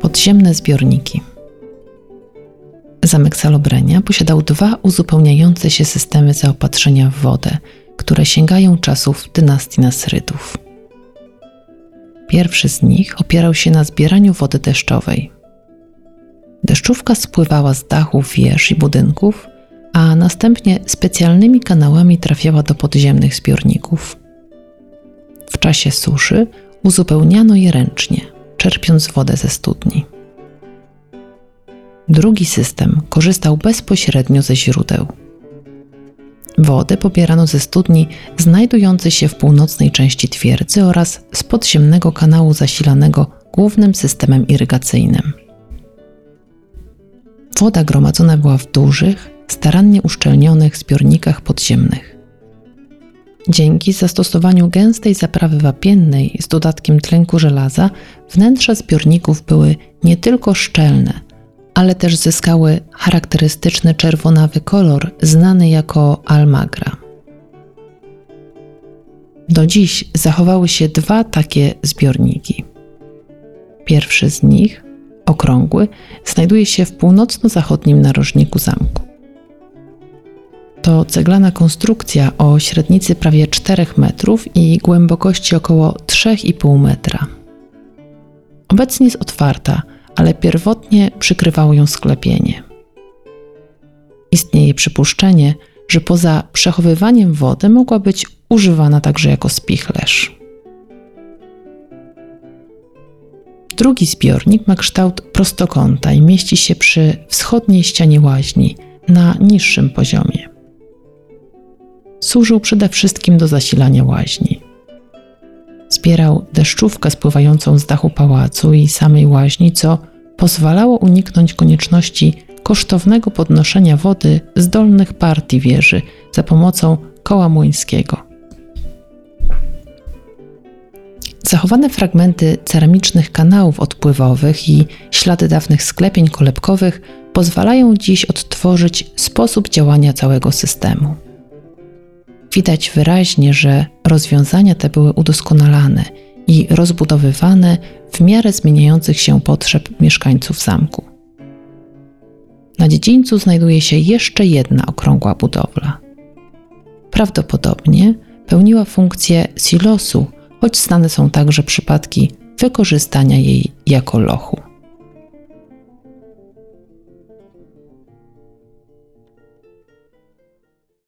Podziemne zbiorniki. Zamek Salobrenia posiadał 2 uzupełniające się systemy zaopatrzenia w wodę, które sięgają czasów dynastii Nasrydów. Pierwszy z nich opierał się na zbieraniu wody deszczowej. Deszczówka spływała z dachów wież i budynków, a następnie specjalnymi kanałami trafiała do podziemnych zbiorników. W czasie suszy uzupełniano je ręcznie, czerpiąc wodę ze studni. Drugi system korzystał bezpośrednio ze źródeł. Wodę pobierano ze studni znajdującej się w północnej części twierdzy oraz z podziemnego kanału zasilanego głównym systemem irygacyjnym. Woda gromadzona była w dużych, starannie uszczelnionych zbiornikach podziemnych. Dzięki zastosowaniu gęstej zaprawy wapiennej z dodatkiem tlenku żelaza wnętrza zbiorników były nie tylko szczelne, ale też zyskały charakterystyczny czerwonawy kolor znany jako almagra. Do dziś zachowały się 2 takie zbiorniki. Pierwszy z nich, okrągły, znajduje się w północno-zachodnim narożniku zamku. To ceglana konstrukcja o średnicy prawie 4 metrów i głębokości około 3,5 metra. Obecnie jest otwarta, ale pierwotnie przykrywało ją sklepienie. Istnieje przypuszczenie, że poza przechowywaniem wody mogła być używana także jako spichlerz. Drugi zbiornik ma kształt prostokąta i mieści się przy wschodniej ścianie łaźni na niższym poziomie. Służył przede wszystkim do zasilania łaźni. Zbierał deszczówkę spływającą z dachu pałacu i samej łaźni, co pozwalało uniknąć konieczności kosztownego podnoszenia wody z dolnych partii wieży za pomocą koła młyńskiego. Zachowane fragmenty ceramicznych kanałów odpływowych i ślady dawnych sklepień kolebkowych pozwalają dziś odtworzyć sposób działania całego systemu. Widać wyraźnie, że rozwiązania te były udoskonalane i rozbudowywane w miarę zmieniających się potrzeb mieszkańców zamku. Na dziedzińcu znajduje się jeszcze jedna okrągła budowla. Prawdopodobnie pełniła funkcję silosu, choć znane są także przypadki wykorzystania jej jako lochu.